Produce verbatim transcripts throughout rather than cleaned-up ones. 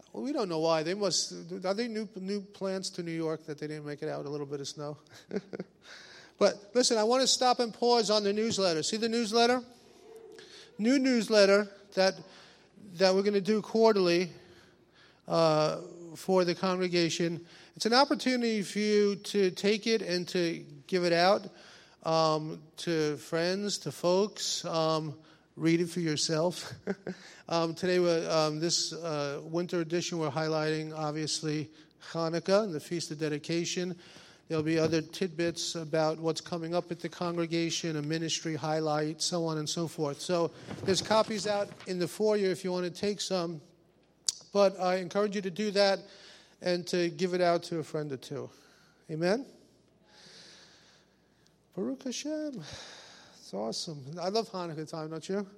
Well, we don't know why. They must. Are they new new plans to New York that they didn't make it out? A little bit of snow. But listen, I want to stop and pause on the newsletter. See the newsletter? New newsletter that that we're going to do quarterly uh, for the congregation. It's an opportunity for you to take it and to give it out um, to friends, to folks. Um, read it for yourself. um, today, we're, um, this uh, winter edition, we're highlighting, obviously, Hanukkah and the Feast of Dedication. There'll be other tidbits about what's coming up at the congregation, a ministry highlight, so on and so forth. So there's copies out in the foyer if you want to take some. But I encourage you to do that and to give it out to a friend or two. Amen? Baruch Hashem. It's awesome. I love Hanukkah time, don't you?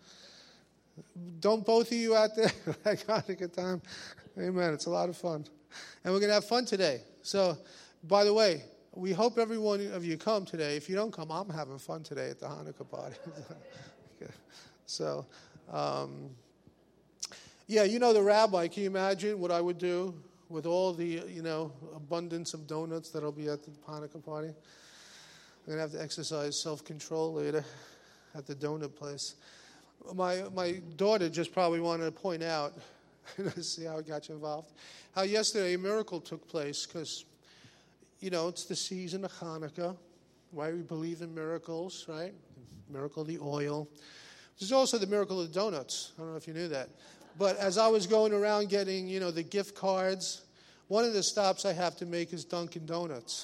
Don't both of you out there like Hanukkah time? Amen. It's a lot of fun. And we're going to have fun today. So, by the way, we hope every one of you come today. If you don't come, I'm having fun today at the Hanukkah party. so, um, yeah, you know the rabbi. Can you imagine what I would do with all the, you know, abundance of donuts that'll be at the Hanukkah party? I'm going to have to exercise self-control later at the donut place. My my daughter just probably wanted to point out, see how it got you involved, how yesterday a miracle took place because, you know, it's the season of Hanukkah, right? We believe in miracles, right? Miracle of the oil. There's also the miracle of the donuts. I don't know if you knew that. But as I was going around getting, you know, the gift cards, one of the stops I have to make is Dunkin' Donuts.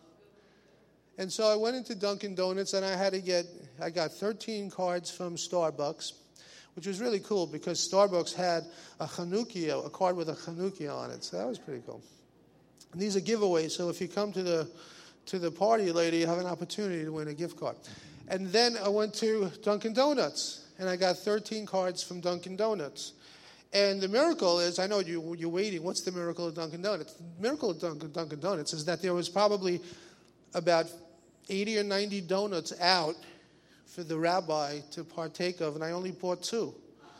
And so I went into Dunkin' Donuts, and I had to get, I got thirteen cards from Starbucks, which was really cool because Starbucks had a Chanukia, a card with a Chanukia on it. So that was pretty cool. And these are giveaways, so if you come to the to the party later, you have an opportunity to win a gift card. And then I went to Dunkin' Donuts, and I got thirteen cards from Dunkin' Donuts. And the miracle is, I know you, you're waiting, what's the miracle of Dunkin' Donuts? The miracle of Dunkin', Dunkin' Donuts is that there was probably about eighty or ninety donuts out for the rabbi to partake of, and I only bought two.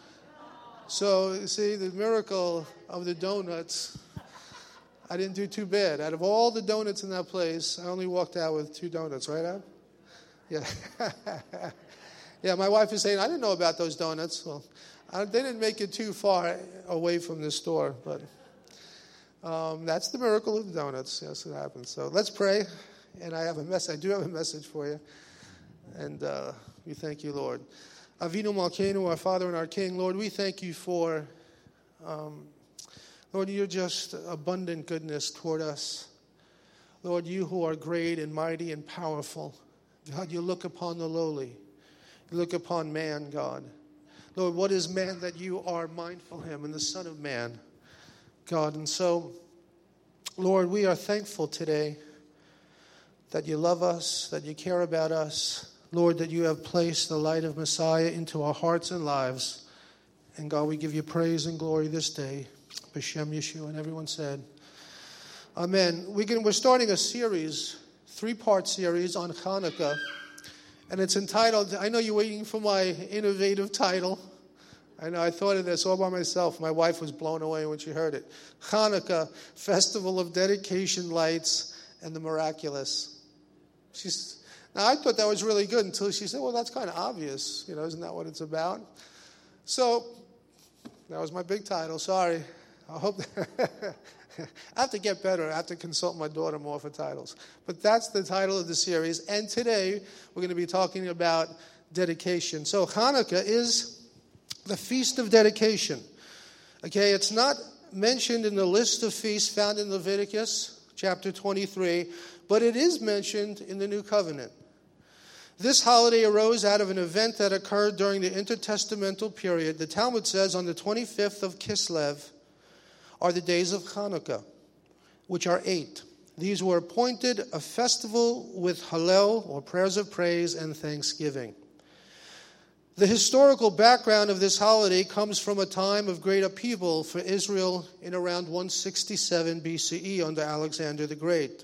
So, see, the miracle of the donuts, I didn't do too bad. Out of all the donuts in that place, I only walked out with two donuts, right, Ab? Yeah. Yeah, my wife is saying, I didn't know about those donuts. Well, I, they didn't make it too far away from the store, but um, that's the miracle of the donuts. Yes, it happens. So let's pray. And I have a mess. I do have a message for you. And uh, we thank you, Lord. Avinu Malkeinu, our Father and our King. Lord, we thank you for, um, Lord, your just abundant goodness toward us. Lord, you who are great and mighty and powerful. God, you look upon the lowly. You look upon man, God. Lord, what is man that you are mindful of him, and the Son of Man, God. And so, Lord, we are thankful today that you love us, that you care about us. Lord, that you have placed the light of Messiah into our hearts and lives. And God, we give you praise and glory this day. B'Shem Yeshua, and everyone said, Amen. We can, we're starting a series, three-part series on Hanukkah. And it's entitled, I know you're waiting for my innovative title. I know, I thought of this all by myself. My wife was blown away when she heard it. Hanukkah, Festival of Dedication, Lights, and the Miraculous. She's, now, I thought that was really good until she said, well, that's kind of obvious. You know, isn't that what it's about? So, that was my big title. Sorry. I hope that I have to get better. I have to consult my daughter more for titles. But that's the title of the series. And today, we're going to be talking about dedication. So, Hanukkah is the Feast of Dedication. Okay, it's not mentioned in the list of feasts found in Leviticus chapter twenty-three, but it is mentioned in the New Covenant. This holiday arose out of an event that occurred during the intertestamental period. The Talmud says on the twenty-fifth of Kislev are the days of Hanukkah, which are eight. These were appointed a festival with Hallel, or prayers of praise, and thanksgiving. The historical background of this holiday comes from a time of great upheaval for Israel in around one sixty-seven B C E under Alexander the Great.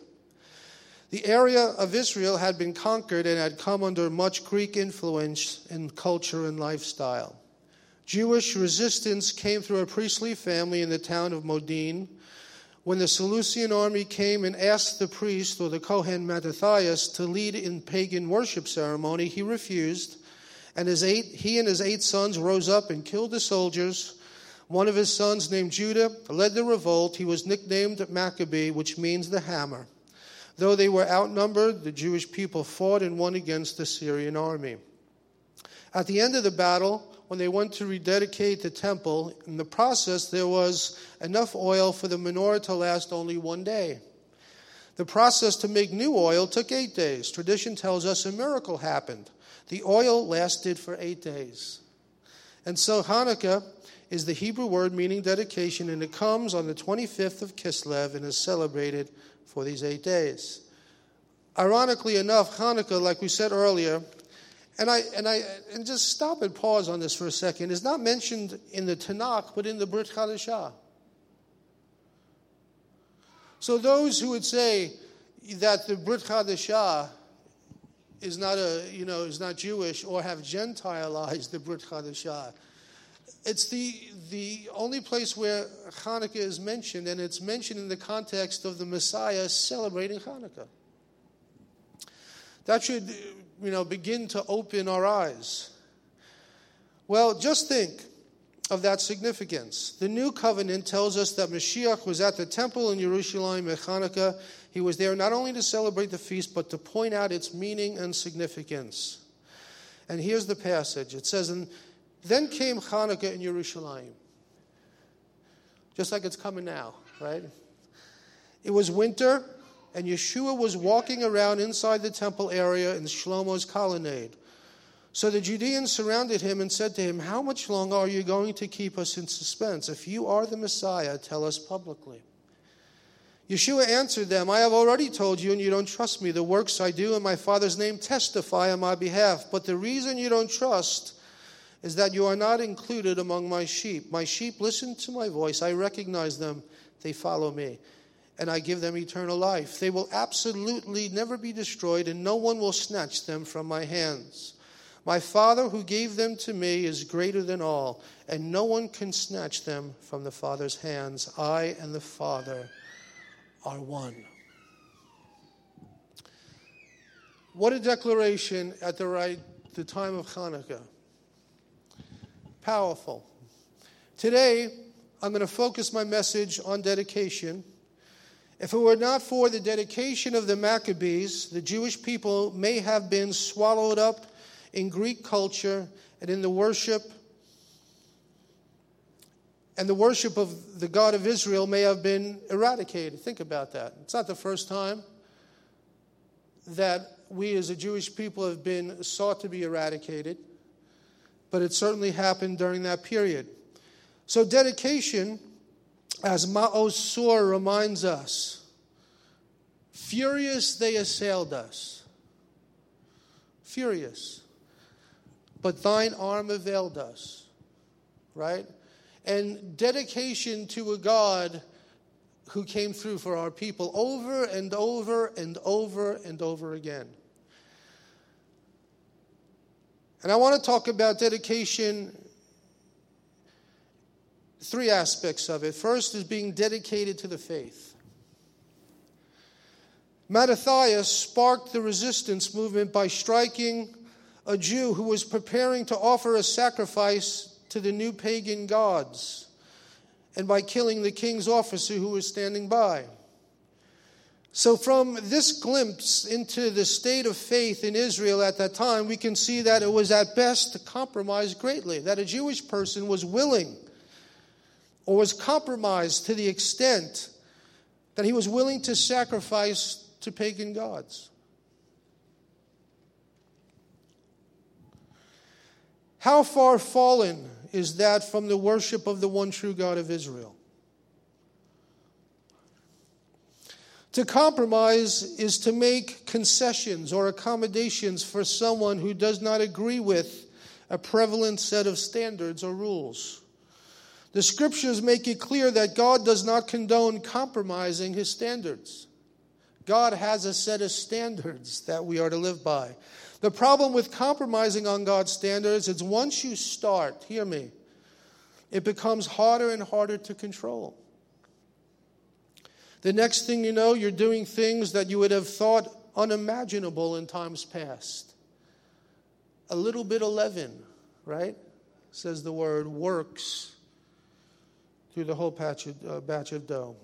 The area of Israel had been conquered and had come under much Greek influence in culture and lifestyle. Jewish resistance came through a priestly family in the town of Modin. When the Seleucian army came and asked the priest, or the Kohen Mattathias, to lead in pagan worship ceremony, he refused, and his eight, he and his eight sons rose up and killed the soldiers. One of his sons, named Judah, led the revolt. He was nicknamed Maccabee, which means the hammer. Though they were outnumbered, the Jewish people fought and won against the Syrian army. At the end of the battle, when they went to rededicate the temple, in the process there was enough oil for the menorah to last only one day. The process to make new oil took eight days. Tradition tells us a miracle happened. The oil lasted for eight days. And so Hanukkah is the Hebrew word meaning dedication, and it comes on the twenty-fifth of Kislev and is celebrated for these eight days. Ironically enough, Hanukkah, like we said earlier, And I and I and just stop and pause on this for a second, is not mentioned in the Tanakh, but in the Brit Chadashah. So those who would say that the Brit Chadashah is not a you know is not Jewish, or have Gentilized the Brit Chadashah, it's the the only place where Hanukkah is mentioned, and it's mentioned in the context of the Messiah celebrating Hanukkah. That should, you know, begin to open our eyes. Well, just think of that significance. The New Covenant tells us that Mashiach was at the temple in Jerusalem at Hanukkah. He was there not only to celebrate the feast, but to point out its meaning and significance. And here's the passage. It says, and then came Hanukkah in Jerusalem. Just like it's coming now, right? It was winter, and Yeshua was walking around inside the temple area in Shlomo's colonnade. So the Judeans surrounded him and said to him, how much longer are you going to keep us in suspense? If you are the Messiah, tell us publicly. Yeshua answered them, I have already told you, and you don't trust me. The works I do in my Father's name testify on my behalf. But the reason you don't trust is that you are not included among my sheep. My sheep listen to my voice. I recognize them. They follow me. And I give them eternal life. They will absolutely never be destroyed, and no one will snatch them from my hands. My Father who gave them to me is greater than all, and no one can snatch them from the Father's hands. I and the Father are one. What a declaration at the right the time of Hanukkah. Powerful. Today, I'm going to focus my message on dedication. If it were not for the dedication of the Maccabees, the Jewish people may have been swallowed up in Greek culture and in the worship, and the worship of the God of Israel may have been eradicated. Think about that. It's not the first time that we as a Jewish people have been sought to be eradicated, but it certainly happened during that period. So dedication, as Maoz Tzur reminds us, furious they assailed us. Furious. But thine arm availed us. Right? And dedication to a God who came through for our people over and over and over and over again. And I want to talk about dedication, three aspects of it. First is being dedicated to the faith. Mattathias sparked the resistance movement by striking a Jew who was preparing to offer a sacrifice to the new pagan gods, and by killing the king's officer who was standing by. So from this glimpse into the state of faith in Israel at that time, we can see that it was at best compromised greatly, that a Jewish person was willing or was compromised to the extent that he was willing to sacrifice to pagan gods. How far fallen is that from the worship of the one true God of Israel? To compromise is to make concessions or accommodations for someone who does not agree with a prevalent set of standards or rules. The scriptures make it clear that God does not condone compromising his standards. God has a set of standards that we are to live by. The problem with compromising on God's standards is once you start, hear me, it becomes harder and harder to control. The next thing you know, you're doing things that you would have thought unimaginable in times past. A little bit of leaven, right, says the word, works through the whole batch of, uh, batch of dough.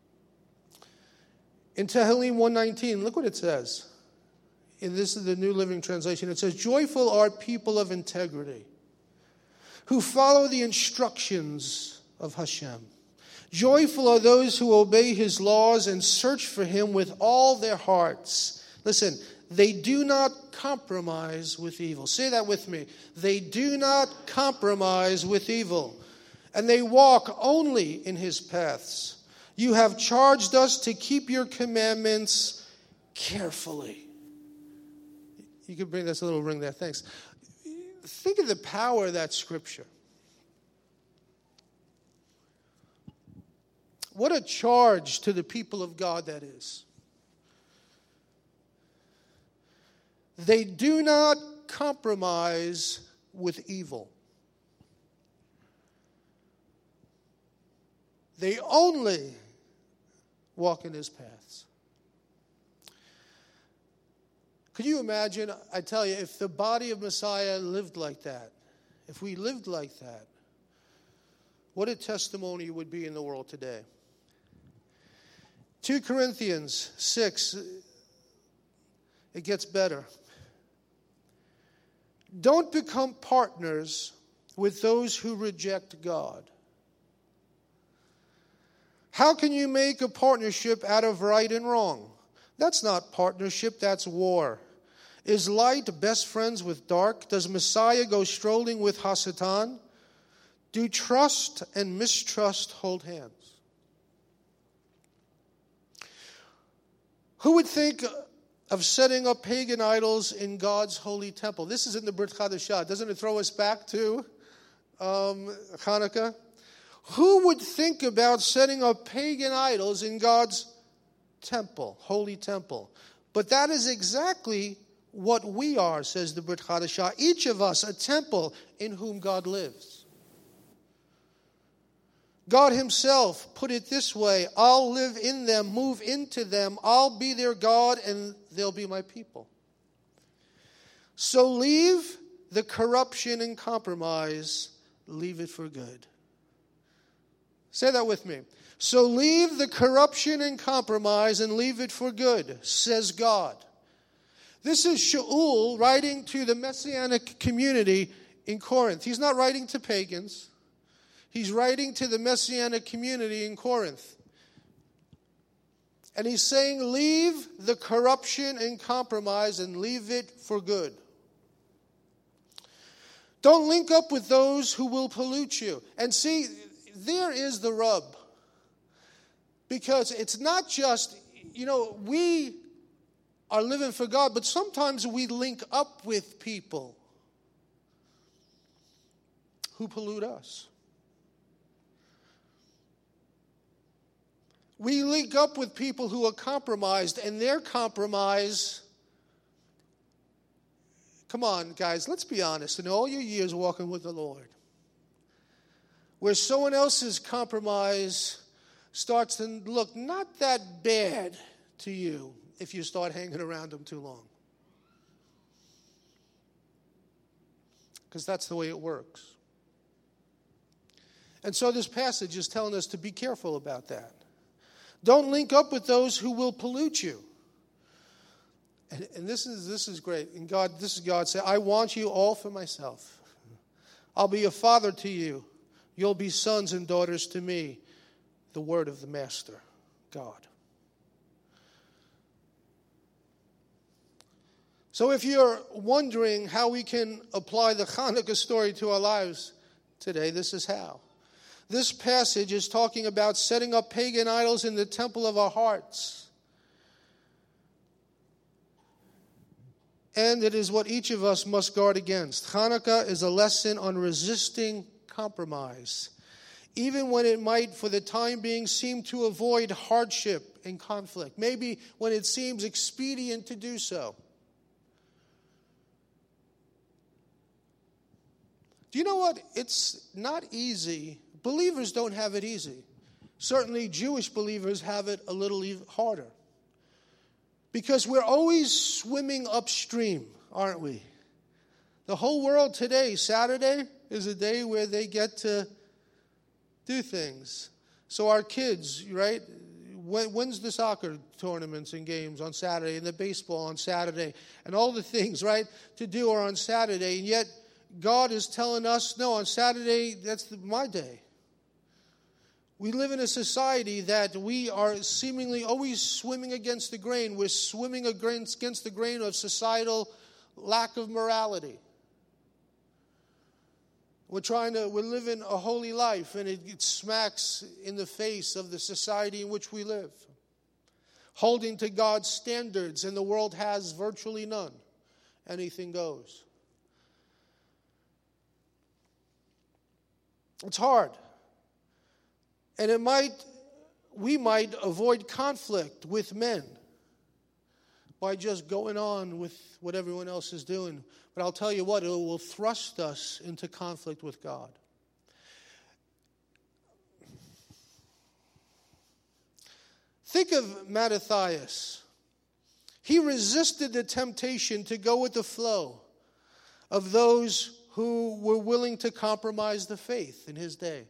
In Tehillim one nineteen, look what it says. And this is the New Living Translation. It says, joyful are people of integrity who follow the instructions of Hashem. Joyful are those who obey his laws and search for him with all their hearts. Listen, they do not compromise with evil. Say that with me. They do not compromise with evil, and they walk only in his paths. You have charged us to keep your commandments carefully. You can bring this little ring there. Thanks. Think of the power of that scripture. What a charge to the people of God that is. They do not compromise with evil. They only walk in his paths. Could you imagine, I tell you, if the body of Messiah lived like that, if we lived like that, what a testimony it would be in the world today. Second Corinthians six, it gets better. Don't become partners with those who reject God. How can you make a partnership out of right and wrong? That's not partnership, that's war. Is light best friends with dark? Does Messiah go strolling with Hasatan? Do trust and mistrust hold hands? Who would think of setting up pagan idols in God's holy temple? This is in the Brit Chadashah. Doesn't it throw us back to um, Hanukkah? Who would think about setting up pagan idols in God's temple, holy temple? But that is exactly what we are, says the Brit Chadashah. Each of us a temple in whom God lives. God himself put it this way, I'll live in them, move into them, I'll be their God, and they'll be my people. So leave the corruption and compromise, leave it for good. Say that with me. So leave the corruption and compromise and leave it for good, says God. This is Shaul writing to the Messianic community in Corinth. He's not writing to pagans. He's writing to the Messianic community in Corinth. And he's saying, leave the corruption and compromise and leave it for good. Don't link up with those who will pollute you. And see, there is the rub. Because it's not just, you know, we are living for God, but sometimes we link up with people who pollute us. We link up with people who are compromised, and their compromise, come on, guys, let's be honest. In all your years walking with the Lord, where someone else's compromise starts to look not that bad to you if you start hanging around them too long. Because that's the way it works. And so this passage is telling us to be careful about that. Don't link up with those who will pollute you. And, and this is this is great. And God, this is God saying, I want you all for myself. I'll be a father to you. You'll be sons and daughters to me. The word of the Master, God. So if you're wondering how we can apply the Hanukkah story to our lives today, this is how. This passage is talking about setting up pagan idols in the temple of our hearts. And it is what each of us must guard against. Hanukkah is a lesson on resisting compromise, even when it might, for the time being, seem to avoid hardship and conflict. Maybe when it seems expedient to do so. Do you know what? It's not easy. Believers don't have it easy. Certainly Jewish believers have it a little harder. Because we're always swimming upstream, aren't we? The whole world today, Saturday, is a day where they get to do things. So our kids, right? When, when's the soccer tournaments and games? On Saturday, and the baseball on Saturday, and all the things, right, to do are on Saturday. And yet God is telling us, no, on Saturday, that's the, my day. We live in a society that we are seemingly always swimming against the grain. We're swimming against the grain of societal lack of morality. We're trying to, we're living a holy life, and it, it smacks in the face of the society in which we live. Holding to God's standards, and the world has virtually none. Anything goes. It's hard. And it might, we might avoid conflict with men by just going on with what everyone else is doing. But I'll tell you what, it will thrust us into conflict with God. Think of Mattathias. He resisted the temptation to go with the flow of those who were willing to compromise the faith in his day.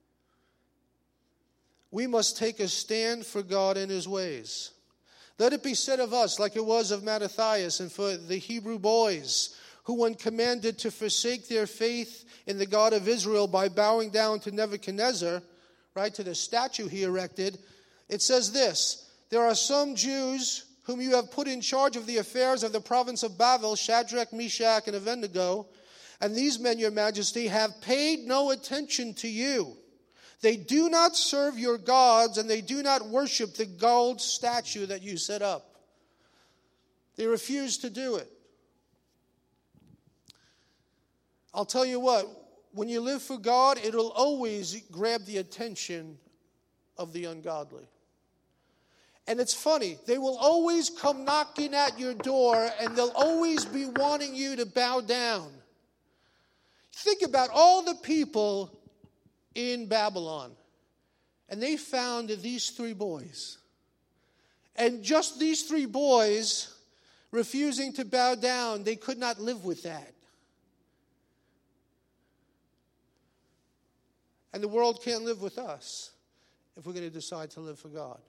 We must take a stand for God and his ways. Let it be said of us, like it was of Mattathias and for the Hebrew boys, who when commanded to forsake their faith in the God of Israel by bowing down to Nebuchadnezzar, right, to the statue he erected, it says this: there are some Jews whom you have put in charge of the affairs of the province of Babel, Shadrach, Meshach, and Abednego, and these men, your majesty, have paid no attention to you. They do not serve your gods, and they do not worship the gold statue that you set up. They refuse to do it. I'll tell you what, when you live for God, it'll always grab the attention of the ungodly. And it's funny, they will always come knocking at your door, and they'll always be wanting you to bow down. Think about all the people in Babylon, and they found these three boys. And just these three boys refusing to bow down, they could not live with that. And the world can't live with us if we're going to decide to live for God.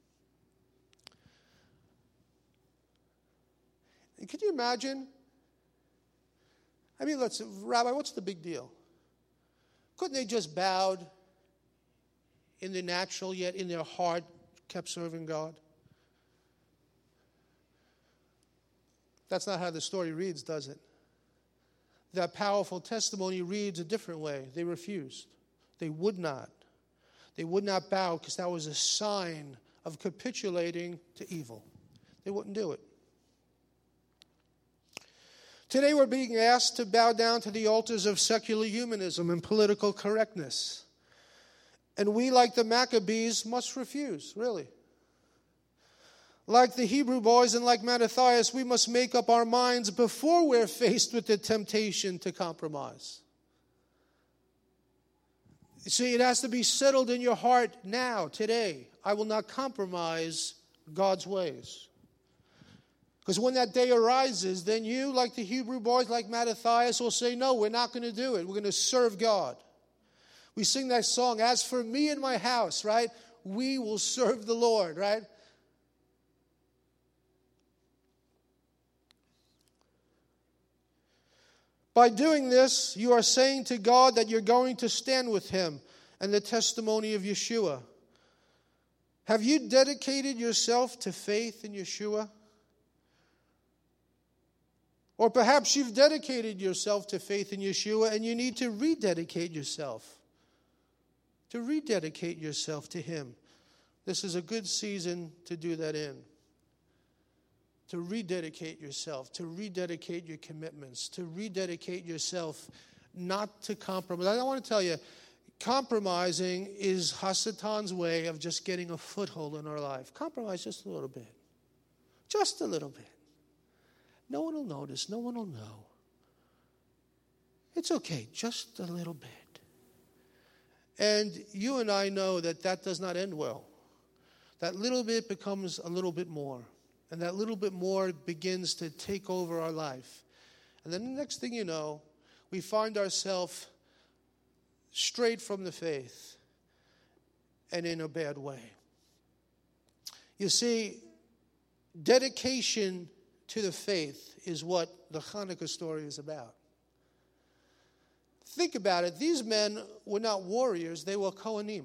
And can you imagine? I mean, let's, Rabbi, what's the big deal? Couldn't they just bowed in the natural, yet in their heart kept serving God? That's not how the story reads, does it? That powerful testimony reads a different way. They refused. They would not. They would not bow because that was a sign of capitulating to evil. They wouldn't do it. Today we're being asked to bow down to the altars of secular humanism and political correctness. And we, like the Maccabees, must refuse, really. Like the Hebrew boys and like Mattathias, we must make up our minds before we're faced with the temptation to compromise. You see, it has to be settled in your heart now, today. I will not compromise God's ways. Because when that day arises, then you, like the Hebrew boys, like Mattathias, will say, no, we're not going to do it. We're going to serve God. We sing that song, as for me and my house, right? We will serve the Lord, right? By doing this, you are saying to God that you're going to stand with him and the testimony of Yeshua. Have you dedicated yourself to faith in Yeshua? Or perhaps you've dedicated yourself to faith in Yeshua and you need to rededicate yourself. To rededicate yourself to him. This is a good season to do that in. To rededicate yourself, to rededicate your commitments, to rededicate yourself not to compromise. I want to tell you, compromising is Hasatan's way of just getting a foothold in our life. Compromise just a little bit. Just a little bit. No one will notice. No one will know. It's okay, just a little bit. And you and I know that that does not end well. That little bit becomes a little bit more. And that little bit more begins to take over our life. And then the next thing you know, we find ourselves straight from the faith and in a bad way. You see, dedication to the faith is what the Hanukkah story is about. Think about it. These men were not warriors. They were Kohanim.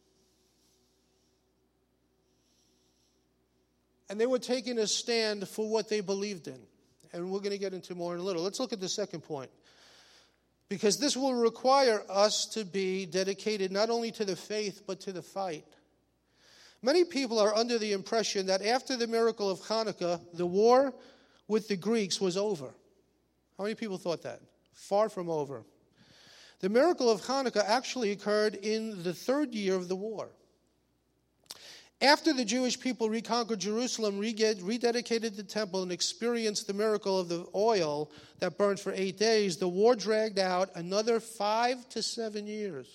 And they were taking a stand for what they believed in. And we're going to get into more in a little. Let's look at the second point. Because this will require us to be dedicated not only to the faith, but to the fight. Many people are under the impression that after the miracle of Hanukkah, the war with the Greeks was over. How many people thought that? Far from over. The miracle of Hanukkah actually occurred in the third year of the war. After the Jewish people reconquered Jerusalem, rededicated the temple, and experienced the miracle of the oil that burned for eight days, the war dragged out another five to seven years.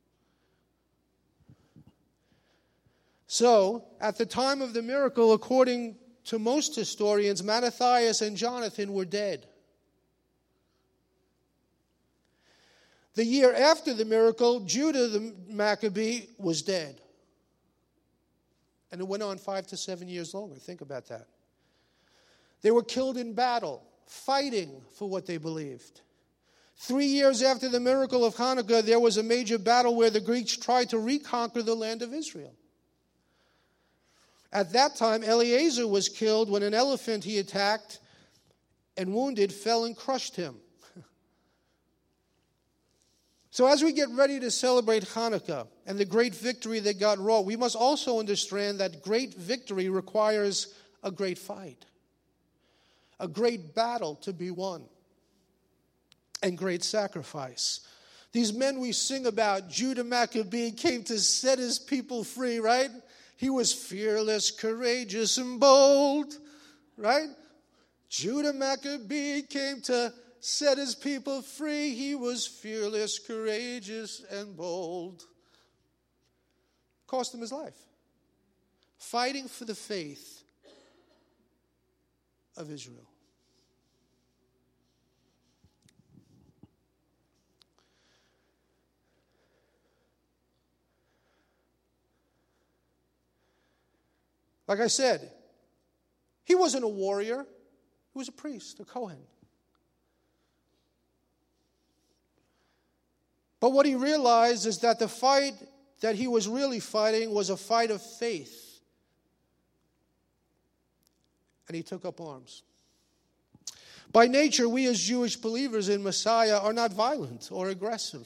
So, at the time of the miracle, according to most historians, Mattathias and Jonathan were dead. The year after the miracle, Judah the Maccabee was dead. And it went on five to seven years longer. Think about that. They were killed in battle, fighting for what they believed. Three years after the miracle of Hanukkah, there was a major battle where the Greeks tried to reconquer the land of Israel. At that time, Eleazar was killed when an elephant he attacked and wounded fell and crushed him. So as we get ready to celebrate Hanukkah and the great victory that God wrought, we must also understand that great victory requires a great fight, a great battle to be won, and great sacrifice. These men we sing about, Judah Maccabee came to set his people free, right? He was fearless, courageous, and bold, right? Judah Maccabee came to set his people free. He was fearless, courageous, and bold. Cost him his life. Fighting for the faith of Israel. Like I said, he wasn't a warrior. He was a priest, a Kohen. But what he realized is that the fight that he was really fighting was a fight of faith. And he took up arms. By nature, we as Jewish believers in Messiah are not violent or aggressive.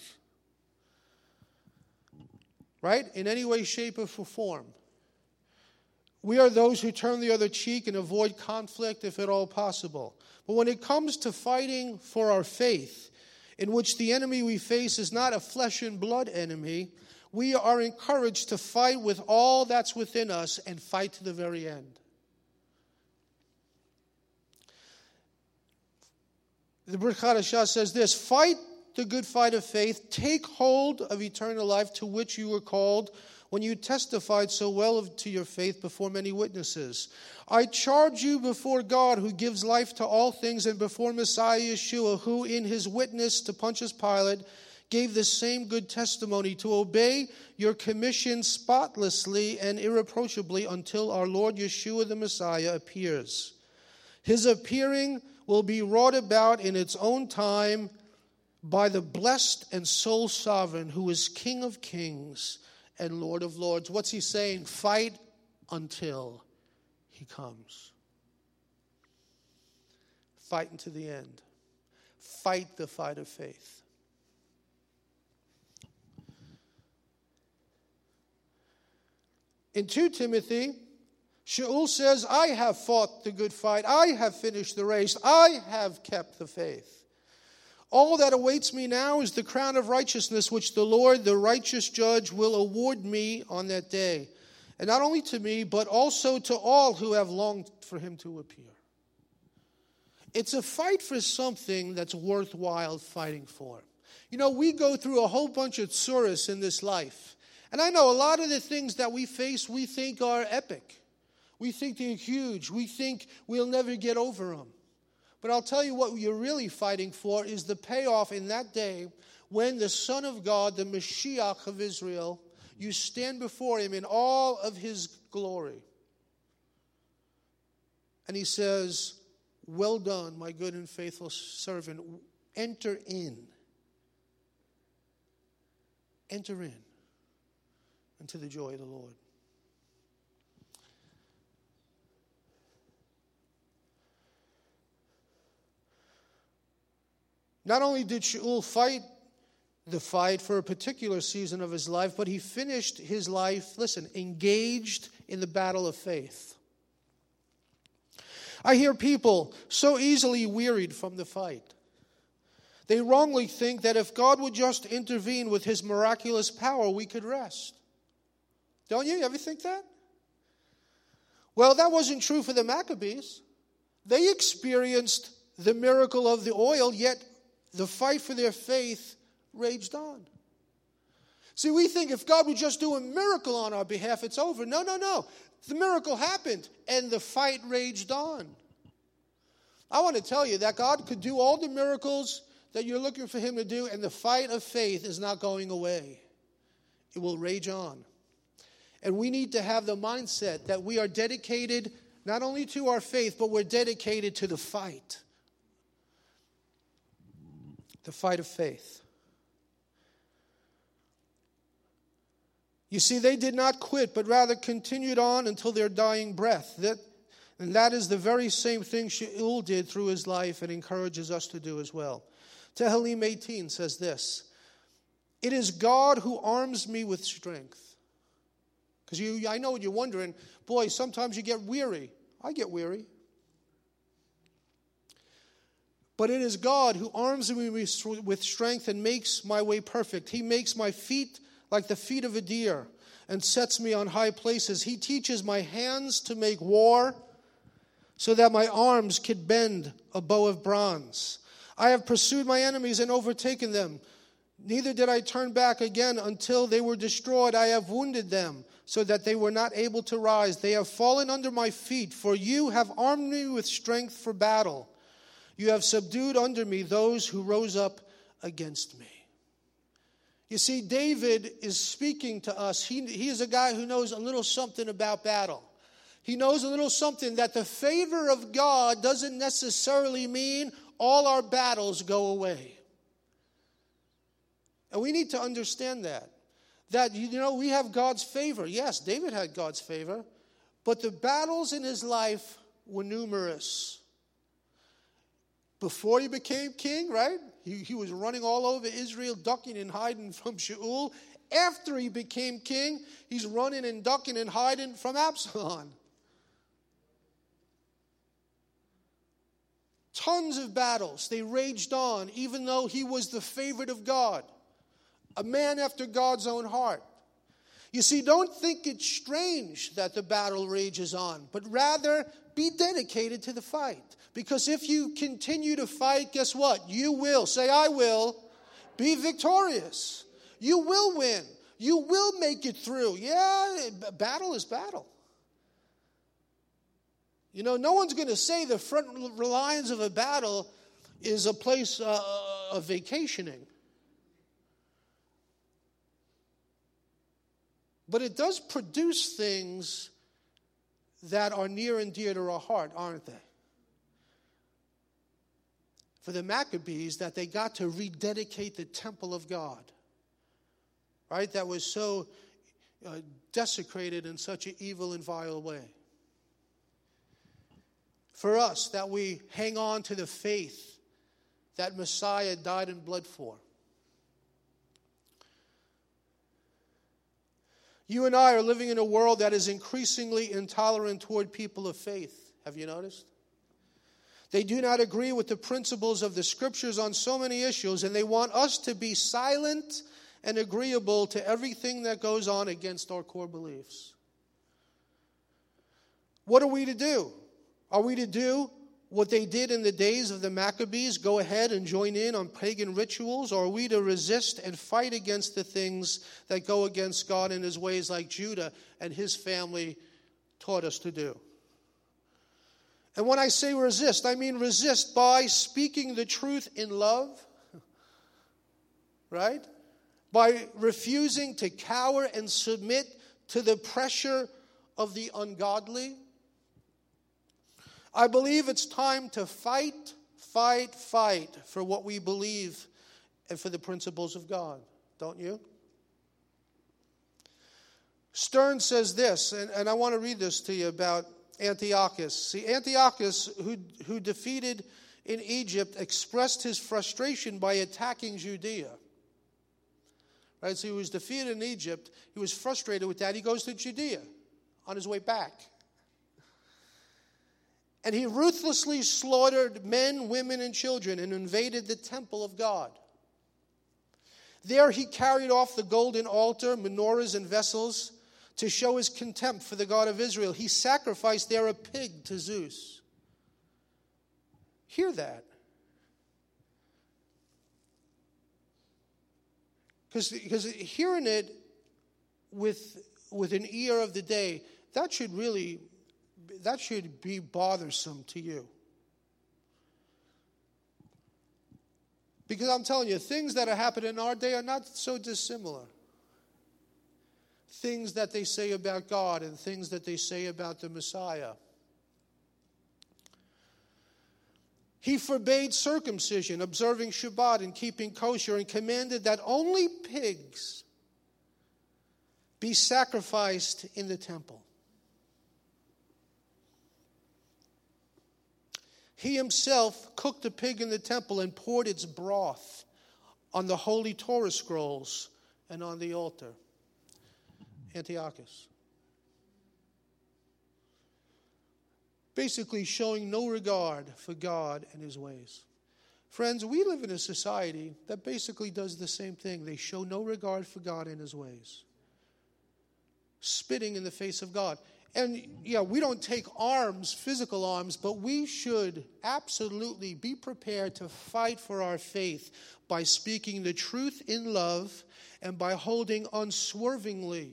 Right? In any way, shape, or form. We are those who turn the other cheek and avoid conflict if at all possible. But when it comes to fighting for our faith, in which the enemy we face is not a flesh and blood enemy, we are encouraged to fight with all that's within us and fight to the very end. The Brit Chadashah says this: fight the good fight of faith, take hold of eternal life to which you were called when you testified so well to your faith before many witnesses. I charge you before God, who gives life to all things, and before Messiah Yeshua, who in his witness to Pontius Pilate gave the same good testimony, to obey your commission spotlessly and irreproachably until our Lord Yeshua the Messiah appears. His appearing will be wrought about in its own time by the blessed and sole sovereign, who is King of kings and Lord of lords. What's he saying? Fight until he comes. Fight unto the end. Fight the fight of faith. In Second Timothy, Shaul says, I have fought the good fight. I have finished the race. I have kept the faith. All that awaits me now is the crown of righteousness, which the Lord, the righteous judge, will award me on that day. And not only to me, but also to all who have longed for him to appear. It's a fight for something that's worthwhile fighting for. You know, we go through a whole bunch of tsuras in this life. And I know a lot of the things that we face, we think are epic. We think they're huge. We think we'll never get over them. But I'll tell you what you're really fighting for is the payoff in that day when the Son of God, the Mashiach of Israel, you stand before him in all of his glory. And he says, well done, my good and faithful servant. Enter in. Enter in into the joy of the Lord. Not only did Shaul fight the fight for a particular season of his life, but he finished his life, listen, engaged in the battle of faith. I hear people so easily wearied from the fight. They wrongly think that if God would just intervene with his miraculous power, we could rest. Don't you? You ever think that? Well, that wasn't true for the Maccabees. They experienced the miracle of the oil, yet the fight for their faith raged on. See, we think if God would just do a miracle on our behalf, it's over. No, no, no. The miracle happened, and the fight raged on. I want to tell you that God could do all the miracles that you're looking for him to do, and the fight of faith is not going away. It will rage on. And we need to have the mindset that we are dedicated not only to our faith, but we're dedicated to the fight. The fight of faith. You see, they did not quit, but rather continued on until their dying breath. That, and that is the very same thing Shaul did through his life and encourages us to do as well. Tehillim eighteen says this, it is God who arms me with strength. Because you, I know what you're wondering, boy, sometimes you get weary. I get weary. But it is God who arms me with strength and makes my way perfect. He makes my feet like the feet of a deer and sets me on high places. He teaches my hands to make war so that my arms could bend a bow of bronze. I have pursued my enemies and overtaken them. Neither did I turn back again until they were destroyed. I have wounded them so that they were not able to rise. They have fallen under my feet, for you have armed me with strength for battle. You have subdued under me those who rose up against me. You see, David is speaking to us. He, he is a guy who knows a little something about battle. He knows a little something that the favor of God doesn't necessarily mean all our battles go away. And we need to understand that. That, you know, we have God's favor. Yes, David had God's favor. But the battles in his life were numerous. Before he became king, right? He, he was running all over Israel, ducking and hiding from Shaul. After he became king, he's running and ducking and hiding from Absalom. Tons of battles. They raged on, even though he was the favorite of God. A man after God's own heart. You see, don't think it's strange that the battle rages on, but rather be dedicated to the fight. Because if you continue to fight, guess what? You will, say I will, be victorious. You will win. You will make it through. Yeah, battle is battle. You know, no one's going to say the front lines of a battle is a place uh, of vacationing. But it does produce things that are near and dear to our heart, aren't they? For the Maccabees, that they got to rededicate the temple of God, right? That was so uh, desecrated in such an evil and vile way. For us, that we hang on to the faith that Messiah died in blood for. You and I are living in a world that is increasingly intolerant toward people of faith. Have you noticed? They do not agree with the principles of the Scriptures on so many issues, and they want us to be silent and agreeable to everything that goes on against our core beliefs. What are we to do? Are we to do what they did in the days of the Maccabees, go ahead and join in on pagan rituals? Or are we to resist and fight against the things that go against God and his ways, like Judah and his family taught us to do? And when I say resist, I mean resist by speaking the truth in love, right? By refusing to cower and submit to the pressure of the ungodly. I believe it's time to fight, fight, fight for what we believe and for the principles of God. Don't you? Stern says this, and, and I want to read this to you about Antiochus. See, Antiochus, who, who defeated in Egypt, expressed his frustration by attacking Judea. Right? So he was defeated in Egypt. He was frustrated with that. He goes to Judea on his way back. And he ruthlessly slaughtered men, women, and children and invaded the temple of God. There he carried off the golden altar, menorahs, and vessels to show his contempt for the God of Israel. He sacrificed there a pig to Zeus. Hear that. Because hearing it with, with an ear of the day, that should really, that should be bothersome to you. Because I'm telling you, things that are happening in our day are not so dissimilar. Things that they say about God and things that they say about the Messiah. He forbade circumcision, observing Shabbat and keeping kosher, and commanded that only pigs be sacrificed in the temple. He himself cooked a pig in the temple and poured its broth on the holy Torah scrolls and on the altar. Antiochus. Basically showing no regard for God and his ways. Friends, we live in a society that basically does the same thing. They show no regard for God and his ways. Spitting in the face of God. And yeah, we don't take arms, physical arms, but we should absolutely be prepared to fight for our faith by speaking the truth in love and by holding unswervingly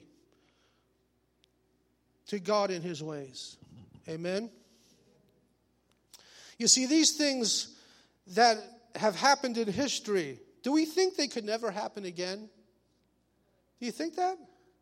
to God and his ways. Amen? You see, these things that have happened in history, do we think they could never happen again? Do you think that?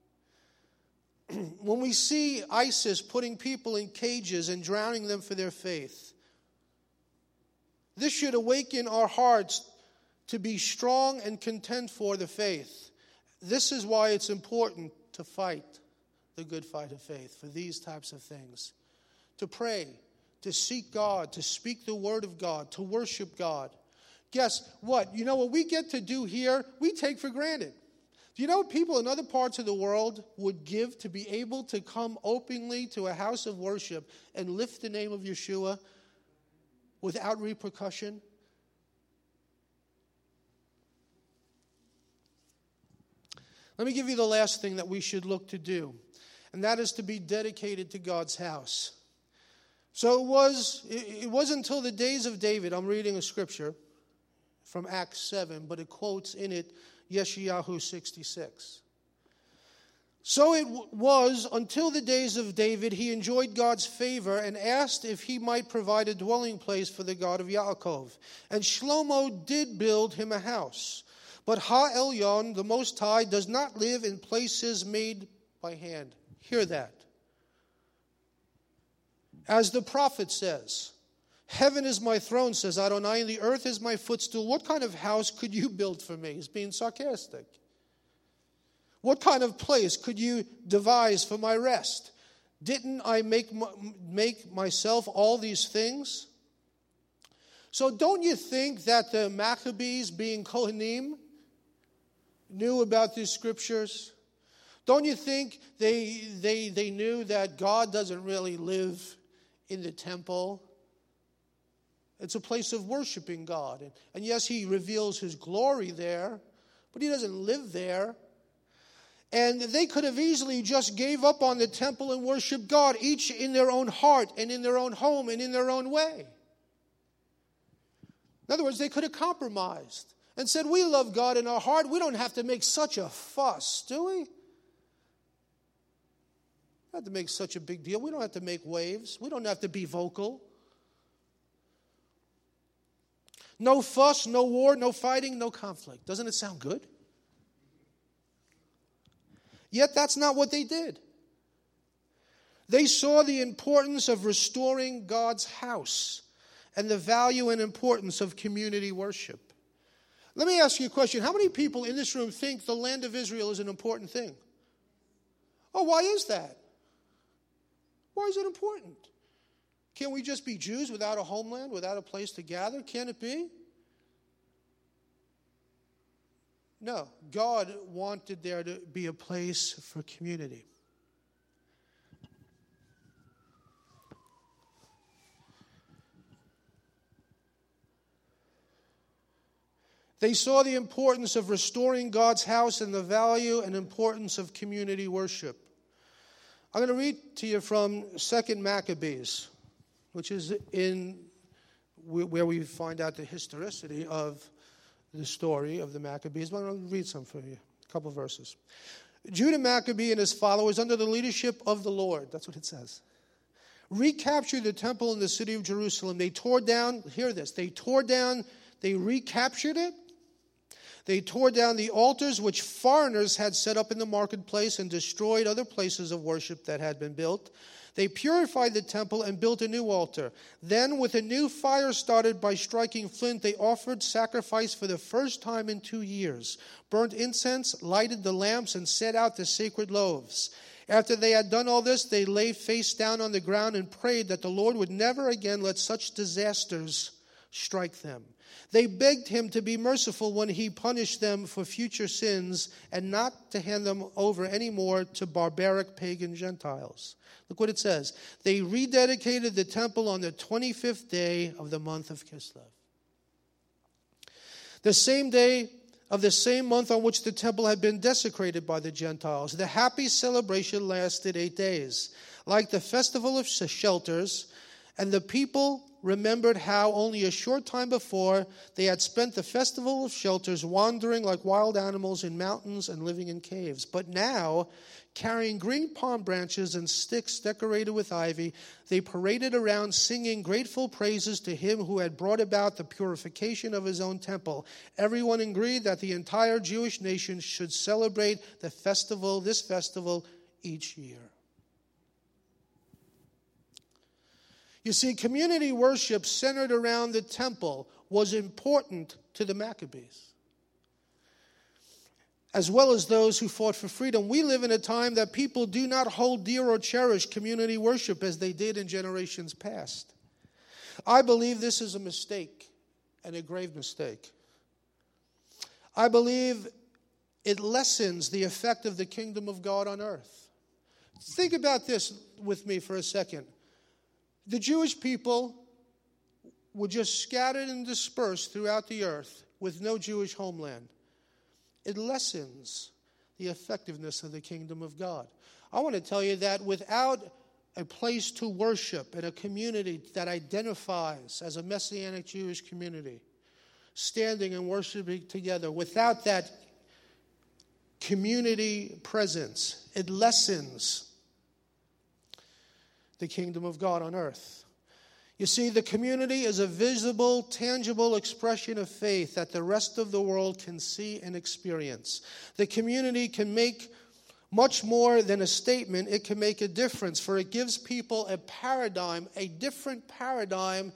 When we see ISIS putting people in cages and drowning them for their faith, this should awaken our hearts to be strong and contend for the faith. This is why it's important to fight the good fight of faith for these types of things. To pray, to seek God, to speak the word of God, to worship God. Guess what? You know what we get to do here, we take for granted. Do you know what people in other parts of the world would give to be able to come openly to a house of worship and lift the name of Yeshua without repercussion? Let me give you the last thing that we should look to do, and that is to be dedicated to God's house. So it was, it wasn't until the days of David, I'm reading a scripture from Acts seven, but it quotes in it Yeshayahu sixty-six. So it w- was until the days of David he enjoyed God's favor and asked if he might provide a dwelling place for the God of Yaakov. And Shlomo did build him a house. But Ha-Elyon, the Most High, does not live in places made by hand. Hear that. As the prophet says, heaven is my throne, says Adonai, and the earth is my footstool. What kind of house could you build for me? He's being sarcastic. What kind of place could you devise for my rest? Didn't I make, make myself all these things? So don't you think that the Maccabees, being Kohanim, knew about these scriptures? Don't you think they, they, they knew that God doesn't really live in the temple? It's a place of worshiping God. And, and yes, he reveals his glory there, but he doesn't live there. And they could have easily just gave up on the temple and worshiped God, each in their own heart and in their own home and in their own way. In other words, they could have compromised and said, we love God in our heart. We don't have to make such a fuss, do we? We don't have to make such a big deal. We don't have to make waves. We don't have to be vocal. No fuss, no war, no fighting, no conflict. Doesn't it sound good? Yet that's not what they did. They saw the importance of restoring God's house and the value and importance of community worship. Let me ask you a question. How many people in this room think the land of Israel is an important thing? Oh, why is that? Why is it important? Can't we just be Jews without a homeland, without a place to gather? Can it be? No. God wanted there to be a place for community. They saw the importance of restoring God's house and the value and importance of community worship. I'm going to read to you from Second Maccabees, which is in where we find out the historicity of the story of the Maccabees. But I'm going to read some for you, a couple verses. Judah Maccabee and his followers, under the leadership of the Lord, that's what it says, recaptured the temple in the city of Jerusalem. They tore down, hear this, they tore down, they recaptured it. They tore down the altars which foreigners had set up in the marketplace and destroyed other places of worship that had been built. They purified the temple and built a new altar. Then, with a new fire started by striking flint, they offered sacrifice for the first time in two years, burnt incense, lighted the lamps, and set out the sacred loaves. After they had done all this, they lay face down on the ground and prayed that the Lord would never again let such disasters strike them. They begged him to be merciful when he punished them for future sins and not to hand them over anymore to barbaric pagan Gentiles. Look what it says. They rededicated the temple on the twenty-fifth day of the month of Kislev. The same day of the same month on which the temple had been desecrated by the Gentiles. The happy celebration lasted eight days. Like the festival of shelters, and the people remembered how only a short time before they had spent the festival of shelters wandering like wild animals in mountains and living in caves. But now, carrying green palm branches and sticks decorated with ivy, they paraded around singing grateful praises to him who had brought about the purification of his own temple. Everyone agreed that the entire Jewish nation should celebrate the festival, this festival, each year. You see, community worship centered around the temple was important to the Maccabees, as well as those who fought for freedom. We live in a time that people do not hold dear or cherish community worship as they did in generations past. I believe this is a mistake, and a grave mistake. I believe it lessens the effect of the kingdom of God on earth. Think about this with me for a second. The Jewish people were just scattered and dispersed throughout the earth with no Jewish homeland. It lessens the effectiveness of the kingdom of God. I want to tell you that without a place to worship and a community that identifies as a Messianic Jewish community, standing and worshiping together, without that community presence, it lessens the kingdom of God on earth. You see, the community is a visible, tangible expression of faith that the rest of the world can see and experience. The community can make much more than a statement. It can make a difference, for it gives people a paradigm, a different paradigm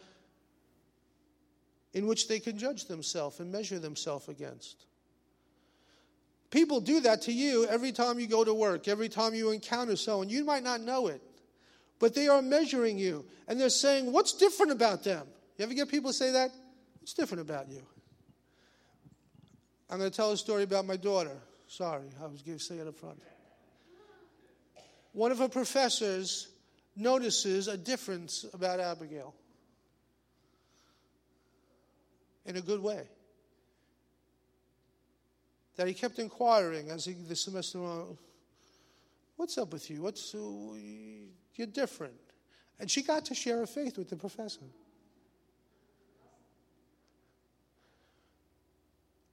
in which they can judge themselves and measure themselves against. People do that to you every time you go to work, every time you encounter someone. You might not know it, but they are measuring you, and they're saying, what's different about them? You ever get people say that? What's different about you? I'm going to tell a story about my daughter. Sorry, I was going to say it up front. One of her professors notices a difference about Abigail. In a good way. That he kept inquiring as he, the semester went on, what's up with you? What's... Uh, You're different. And she got to share her faith with the professor.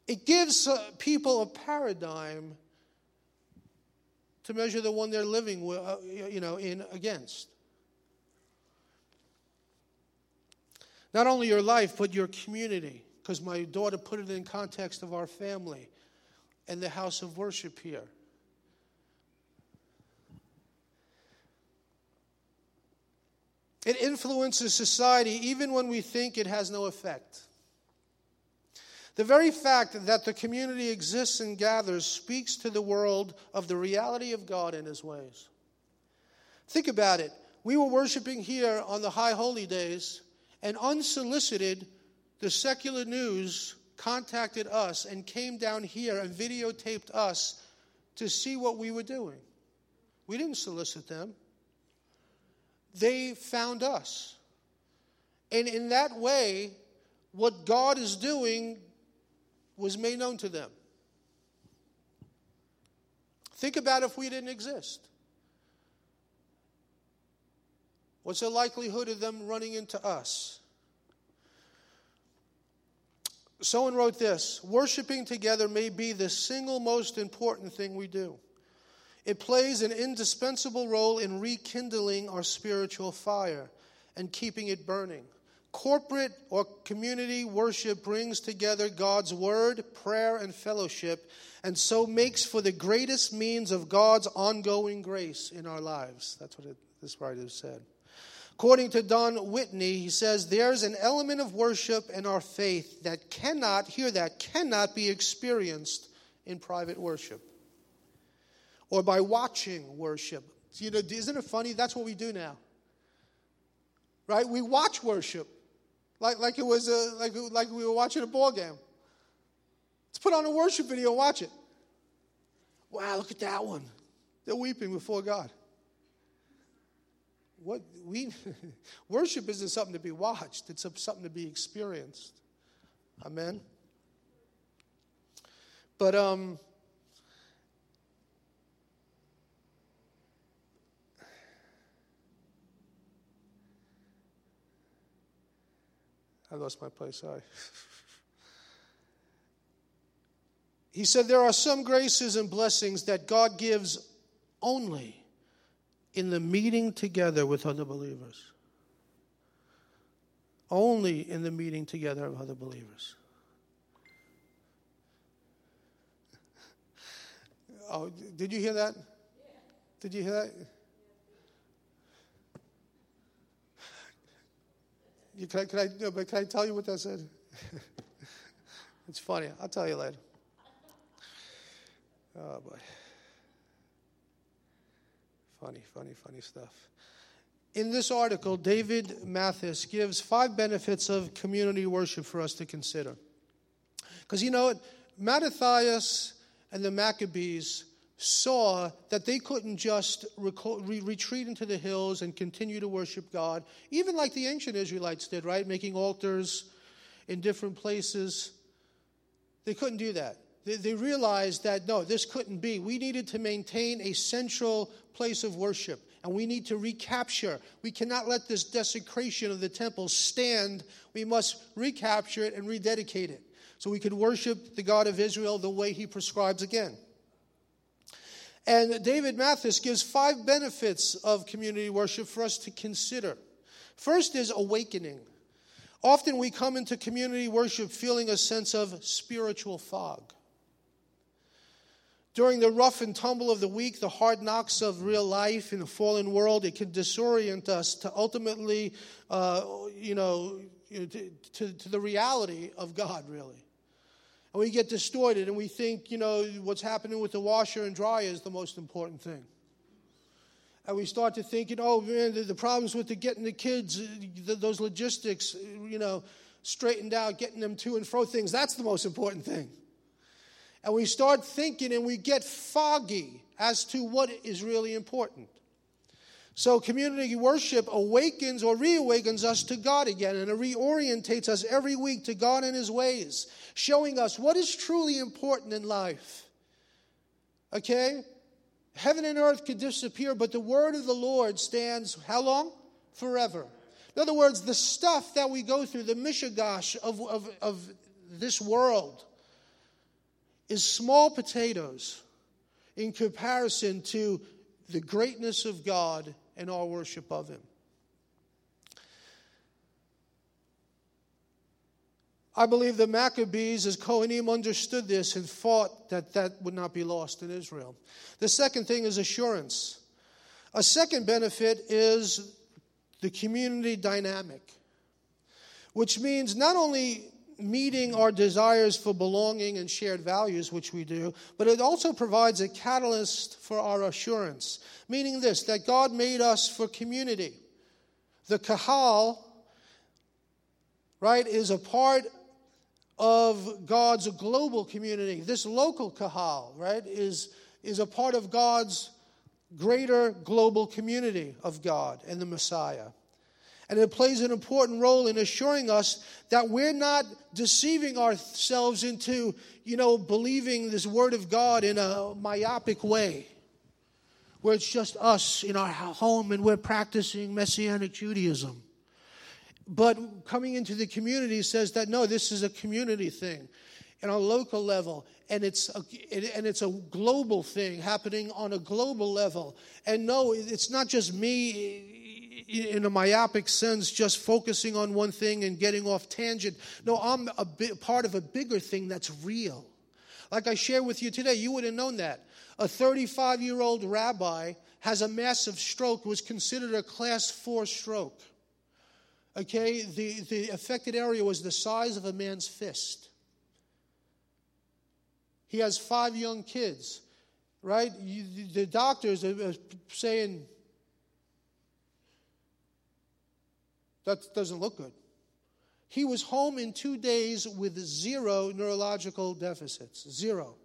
It gives uh, people a paradigm to measure the one they're living with, uh, you know, in against. Not only your life, but your community. Because my daughter put it in context of our family and the house of worship here. It influences society even when we think it has no effect. The very fact that the community exists and gathers speaks to the world of the reality of God and His ways. Think about it. We were worshiping here on the High Holy Days, and unsolicited, the secular news contacted us and came down here and videotaped us to see what we were doing. We didn't solicit them. They found us. And in that way, what God is doing was made known to them. Think about if we didn't exist. What's the likelihood of them running into us? Someone wrote this: worshiping together may be the single most important thing we do. It plays an indispensable role in rekindling our spiritual fire and keeping it burning. Corporate or community worship brings together God's word, prayer, and fellowship, and so makes for the greatest means of God's ongoing grace in our lives. That's what it, this writer said. According to Don Whitney, he says, there's an element of worship in our faith that cannot, hear that, cannot be experienced in private worship or by watching worship. You know, isn't it funny? That's what we do now. Right? We watch worship. Like, like it was a, like, like we were watching a ball game. Let's put on a worship video and watch it. Wow, look at that one. They're weeping before God. What we worship isn't something to be watched, it's something to be experienced. Amen. But um I lost my place, sorry. He said there are some graces and blessings that God gives only in the meeting together with other believers. Only in the meeting together of other believers. Oh, did you hear that? Did you hear that? You, can, I, can, I, no, but can I tell you what that said? It's funny. I'll tell you later. Oh, boy. Funny, funny, funny stuff. In this article, David Mathis gives five benefits of community worship for us to consider. Because you know what? Mattathias and the Maccabees saw that they couldn't just reco- re- retreat into the hills and continue to worship God, even like the ancient Israelites did, right? Making altars in different places. They couldn't do that. They, they realized that, no, this couldn't be. We needed to maintain a central place of worship, and we need to recapture. We cannot let this desecration of the temple stand. We must recapture it and rededicate it so we could worship the God of Israel the way He prescribes again. And David Mathis gives five benefits of community worship for us to consider. First is awakening. Often we come into community worship feeling a sense of spiritual fog. During the rough and tumble of the week, the hard knocks of real life in a fallen world, it can disorient us to ultimately, uh, you know, to, to, to the reality of God, really. And we get distorted and we think, you know, what's happening with the washer and dryer is the most important thing. And we start to think, you know, oh, man, the, the problems with the getting the kids, the, those logistics, you know, straightened out, getting them to and fro things, that's the most important thing. And we start thinking and we get foggy as to what is really important. So community worship awakens or reawakens us to God again, and it reorientates us every week to God and His ways, showing us what is truly important in life. Okay? Heaven and earth could disappear, but the word of the Lord stands how long? Forever. In other words, the stuff that we go through, the mishigash of, of, of this world, is small potatoes in comparison to the greatness of God and our worship of Him. I believe the Maccabees, as Kohanim, understood this and fought that that would not be lost in Israel. The second thing is assurance. A second benefit is the community dynamic, which means not only meeting our desires for belonging and shared values, which we do, but it also provides a catalyst for our assurance, meaning this, that God made us for community. The kahal, right, is a part of God's global community. This local kahal, right, is, is a part of God's greater global community of God and the Messiah. And it plays an important role in assuring us that we're not deceiving ourselves into, you know, believing this Word of God in a myopic way, where it's just us in our home and we're practicing Messianic Judaism. But coming into the community says that, no, this is a community thing on a local level, and it's a, and it's a global thing happening on a global level. And no, it's not just me in a myopic sense, just focusing on one thing and getting off tangent. No, I'm a bit, part of a bigger thing that's real. Like I shared with you today, you would have known that. A thirty-five-year-old rabbi has a massive stroke, was considered a class four stroke. Okay, the, the affected area was the size of a man's fist. He has five young kids, right? You, the doctors are saying, that doesn't look good. He was home in two days with zero neurological deficits. Zero.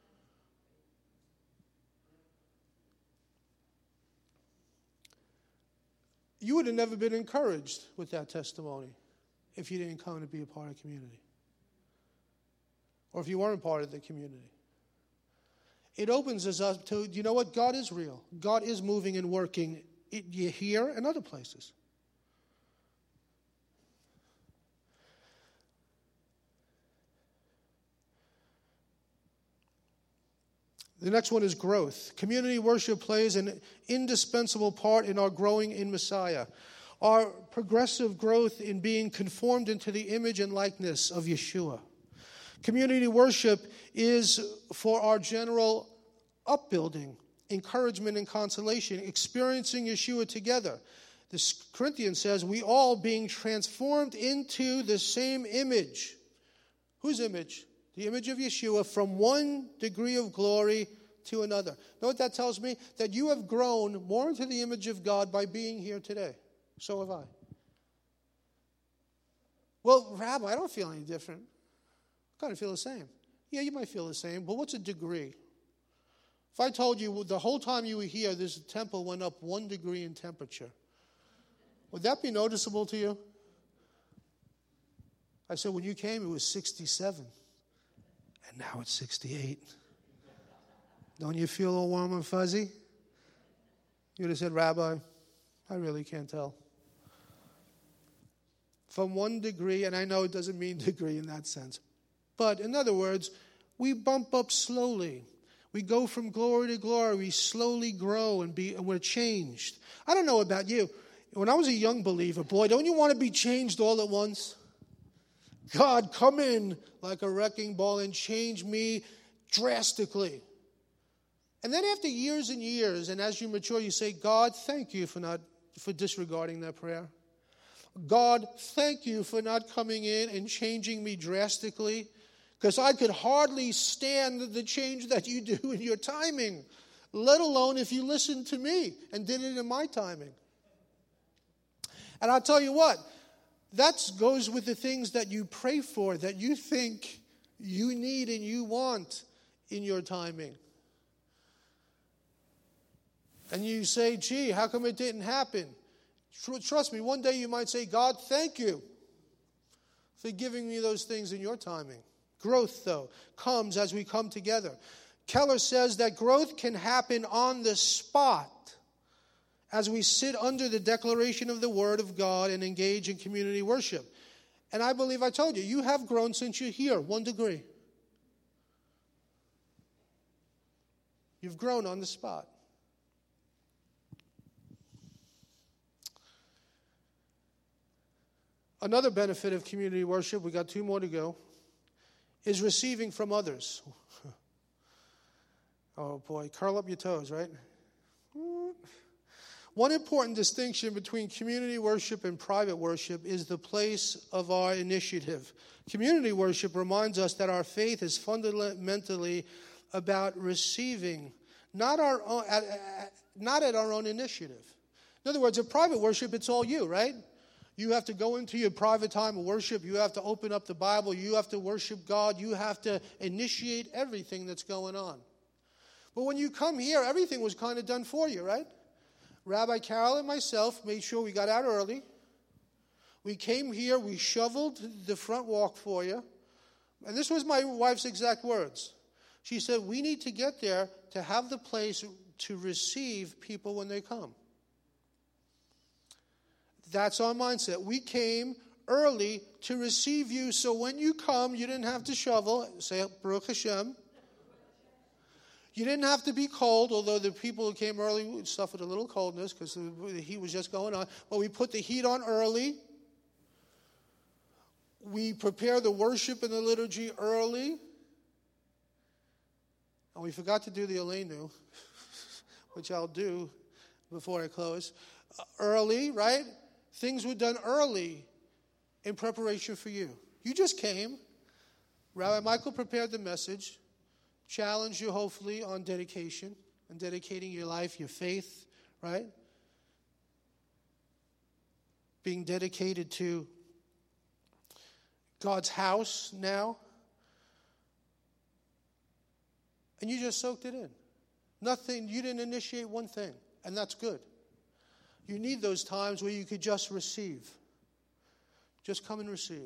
You would have never been encouraged with that testimony if you didn't come to be a part of the community. Or if you weren't part of the community. It opens us up to, you know what? God is real. God is moving and working here and other places. The next one is growth. Community worship plays an indispensable part in our growing in Messiah. Our progressive growth in being conformed into the image and likeness of Yeshua. Community worship is for our general upbuilding, encouragement, and consolation, experiencing Yeshua together. The Corinthians says, we all being transformed into the same image. Whose image? The image of Yeshua, from one degree of glory to another. Know what that tells me? That you have grown more into the image of God by being here today. So have I. Well, Rabbi, I don't feel any different. I kind of feel the same. Yeah, you might feel the same, but what's a degree? If I told you the whole time you were here, this temple went up one degree in temperature, would that be noticeable to you? I said, when you came, it was sixty-seven. And now it's sixty-eight. Don't you feel all warm and fuzzy? You would have said, Rabbi, I really can't tell. From one degree, and I know it doesn't mean degree in that sense, but in other words, we bump up slowly. We go from glory to glory. We slowly grow and, be, and we're changed. I don't know about you. When I was a young believer, boy, don't you want to be changed all at once? God, come in like a wrecking ball and change me drastically. And then after years and years, and as you mature, you say, God, thank you for not for disregarding that prayer. God, thank you for not coming in and changing me drastically, because I could hardly stand the change that you do in your timing, let alone if you listened to me and did it in my timing. And I'll tell you what, that goes with the things that you pray for, that you think you need and you want in your timing. And you say, gee, how come it didn't happen? Trust me, one day you might say, God, thank you for giving me those things in your timing. Growth, though, comes as we come together. Keller says that growth can happen on the spot as we sit under the declaration of the Word of God and engage in community worship. And I believe I told you, you have grown since you're here, one degree. You've grown on the spot. Another benefit of community worship, we got two more to go, is receiving from others. Oh boy, curl up your toes, right? One important distinction between community worship and private worship is the place of our initiative. Community worship reminds us that our faith is fundamentally about receiving, not our own, at, at, not at our own initiative. In other words, at private worship, it's all you, right? You have to go into your private time of worship. You have to open up the Bible. You have to worship God. You have to initiate everything that's going on. But when you come here, everything was kind of done for you, right? Rabbi Carol and myself made sure we got out early. We came here. We shoveled the front walk for you. And this was my wife's exact words. She said, we need to get there to have the place to receive people when they come. That's our mindset. We came early to receive you, so when you come, you didn't have to shovel. Say, Baruch Hashem. You didn't have to be cold, although the people who came early suffered a little coldness because the heat was just going on. But we put the heat on early. We prepare the worship and the liturgy early. And we forgot to do the Aleinu, which I'll do before I close. Uh, early, right? Things were done early in preparation for you. You just came. Rabbi Michael prepared the message, challenged you hopefully on dedication and dedicating your life, your faith, right? Being dedicated to God's house now. And you just soaked it in. Nothing, you didn't initiate one thing, and that's good. You need those times where you could just receive. Just come and receive.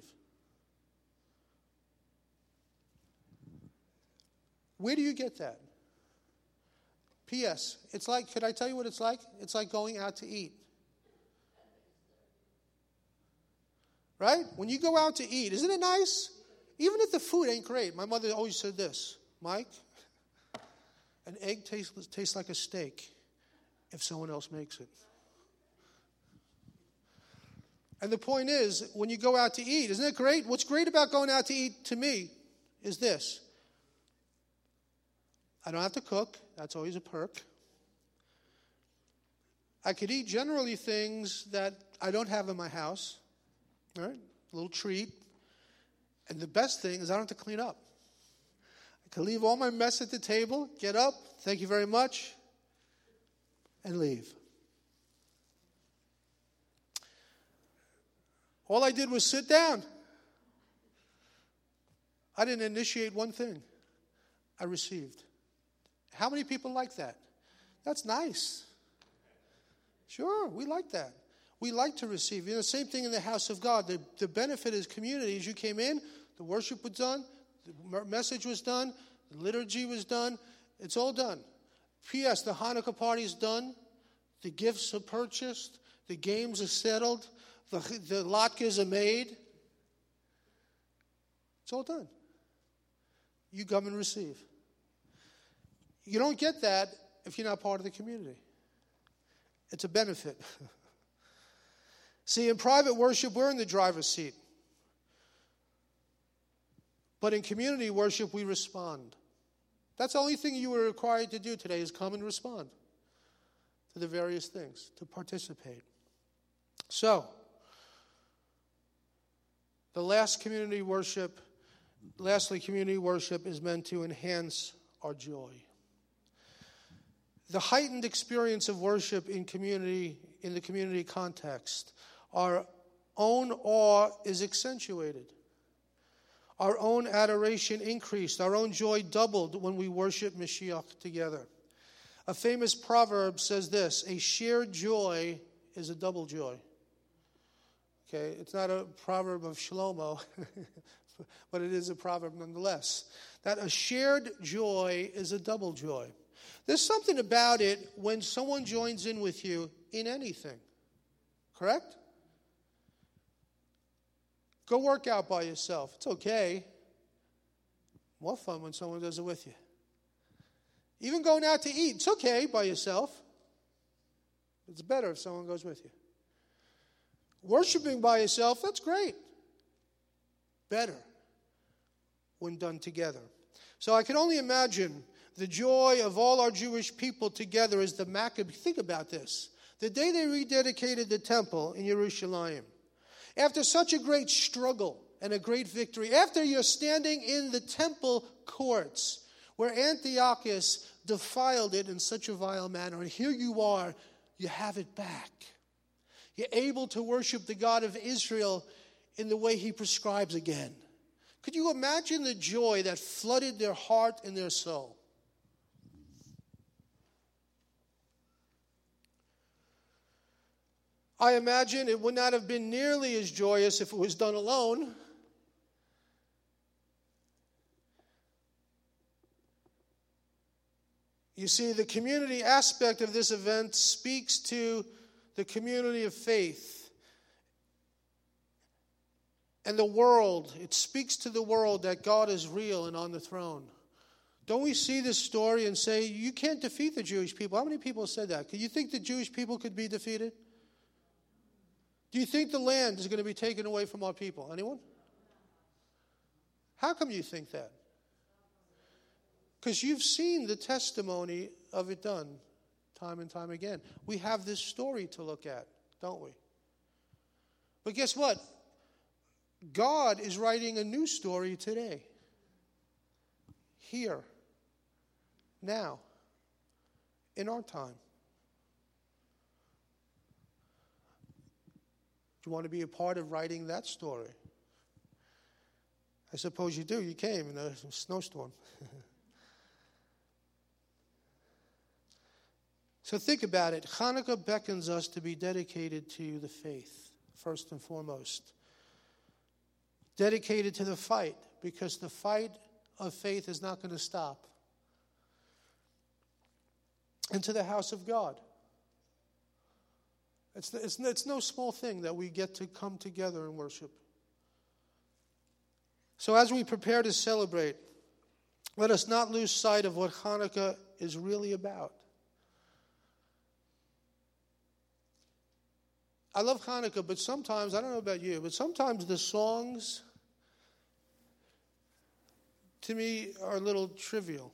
Where do you get that? P S. It's like, could I tell you what it's like? It's like going out to eat. Right? When you go out to eat, isn't it nice? Even if the food ain't great. My mother always said this, Mike, an egg tastes, tastes like a steak if someone else makes it. And the point is, when you go out to eat, isn't it great? What's great about going out to eat to me is this. I don't have to cook. That's always a perk. I could eat generally things that I don't have in my house. All right? A little treat. And the best thing is I don't have to clean up. I can leave all my mess at the table, get up, thank you very much, and leave. All I did was sit down. I didn't initiate one thing. I received. How many people like that? That's nice. Sure, we like that. We like to receive. You know, same thing in the house of God. The, the benefit is community. As you came in, the worship was done, the message was done, the liturgy was done. It's all done. P S. The Hanukkah party is done. The gifts are purchased. The games are settled. The, the latkes are made. It's all done. You come and receive. You don't get that if you're not part of the community. It's a benefit. See, in private worship, we're in the driver's seat. But in community worship, we respond. That's the only thing you were required to do today is come and respond to the various things, to participate. So, the last community worship, lastly, community worship is meant to enhance our joy. The heightened experience of worship in community, in the community context, our own awe is accentuated. Our own adoration increased. Our own joy doubled when we worship Mashiach together. A famous proverb says this, a shared joy is a double joy. Okay, it's not a proverb of Shlomo, but it is a proverb nonetheless. That a shared joy is a double joy. There's something about it when someone joins in with you in anything. Correct? Go work out by yourself. It's okay. More fun when someone does it with you. Even going out to eat, it's okay by yourself. It's better if someone goes with you. Worshiping by yourself, that's great. Better when done together. So I can only imagine the joy of all our Jewish people together as the Maccabees. Think about this. The day they rededicated the temple in Jerusalem, after such a great struggle and a great victory, after you're standing in the temple courts where Antiochus defiled it in such a vile manner, and here you are, you have it back. You're able to worship the God of Israel in the way he prescribes again. Could you imagine the joy that flooded their heart and their soul? I imagine it would not have been nearly as joyous if it was done alone. You see, the community aspect of this event speaks to the community of faith and the world. It speaks to the world that God is real and on the throne. Don't we see this story and say, you can't defeat the Jewish people? How many people said that? Do you think the Jewish people could be defeated? Do you think the land is going to be taken away from our people? Anyone? How come you think that? Because you've seen the testimony of it done time and time again. We have this story to look at, don't we? But guess what? God is writing a new story today. Here. Now. In our time. Do you want to be a part of writing that story? I suppose you do. You came in a snowstorm. So think about it. Hanukkah beckons us to be dedicated to the faith, first and foremost. Dedicated to the fight, because the fight of faith is not going to stop. And to the house of God. It's, it's, it's no small thing that we get to come together and worship. So as we prepare to celebrate, let us not lose sight of what Hanukkah is really about. I love Hanukkah, but sometimes, I don't know about you, but sometimes the songs, to me, are a little trivial.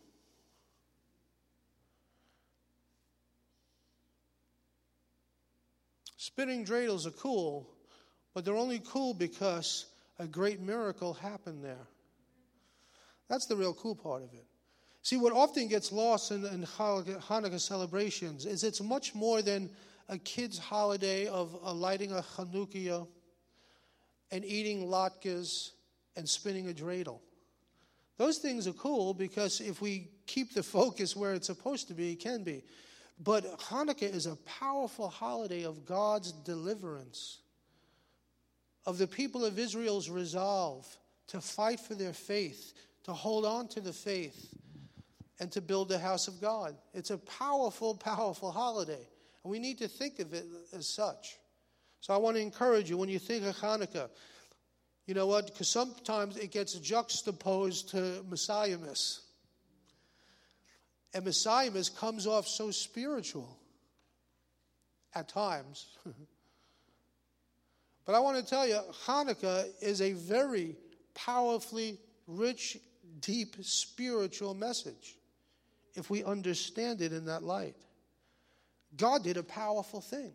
Spinning dreidels are cool, but they're only cool because a great miracle happened there. That's the real cool part of it. See, what often gets lost in, in Hanukkah celebrations is it's much more than a kid's holiday of uh, lighting a Chanukiah and eating latkes and spinning a dreidel. Those things are cool because if we keep the focus where it's supposed to be, it can be. But Hanukkah is a powerful holiday of God's deliverance, of the people of Israel's resolve to fight for their faith, to hold on to the faith, and to build the house of God. It's a powerful, powerful holiday. And we need to think of it as such. So I want to encourage you, when you think of Hanukkah, you know what? Because sometimes it gets juxtaposed to Messiahmas. And Messiahmas comes off so spiritual at times. But I want to tell you, Hanukkah is a very powerfully rich, deep spiritual message if we understand it in that light. God did a powerful thing.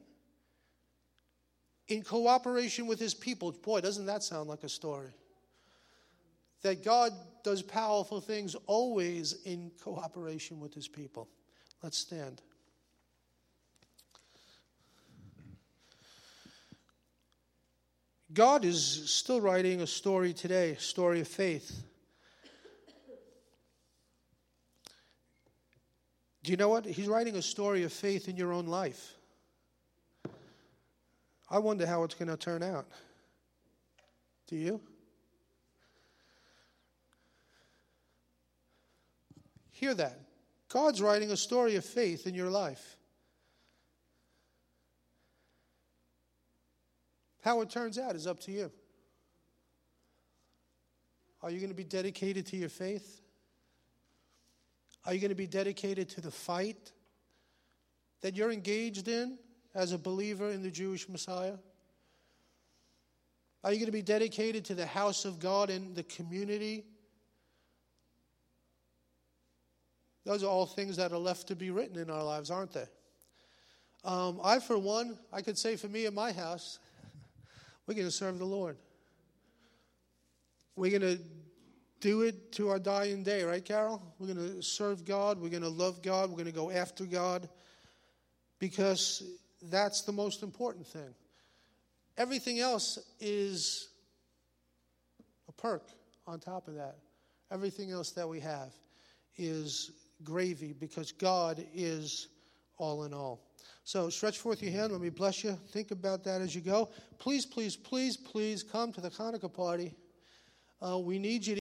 In cooperation with his people. Boy, doesn't that sound like a story? That God does powerful things always in cooperation with his people. Let's stand. God is still writing a story today, a story of faith. Do you know what? He's writing a story of faith in your own life. I wonder how it's going to turn out. Do you? Hear that. God's writing a story of faith in your life. How it turns out is up to you. Are you going to be dedicated to your faith? Are you going to be dedicated to the fight that you're engaged in as a believer in the Jewish Messiah? Are you going to be dedicated to the house of God and the community? Those are all things that are left to be written in our lives, aren't they? Um, I, for one, I could say for me in my house, we're going to serve the Lord. We're going to do it to our dying day, right, Carol? We're going to serve God. We're going to love God. We're going to go after God, because that's the most important thing. Everything else is a perk on top of that. Everything else that we have is gravy, because God is all in all. So stretch forth your hand. Let me bless you. Think about that as you go. Please, please, please, please come to the Hanukkah party. Uh, we need you to